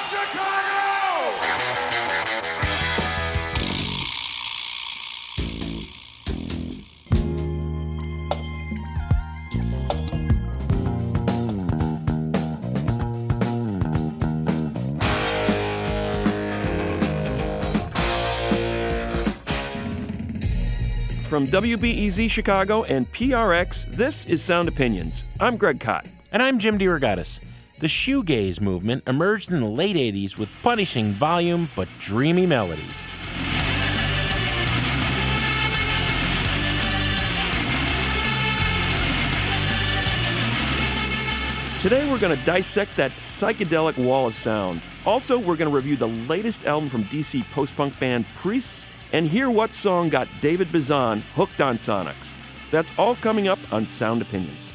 From WBEZ Chicago and PRX, this is Sound Opinions. I'm Greg Kot. And I'm Jim DeRogatis. The shoegaze movement emerged in the late 80s with punishing volume but dreamy melodies. Today we're going to dissect that psychedelic wall of sound. Also, we're going to review the latest album from DC post-punk band Priests and hear what song got David Bazan hooked on Sonics. That's all coming up on Sound Opinions.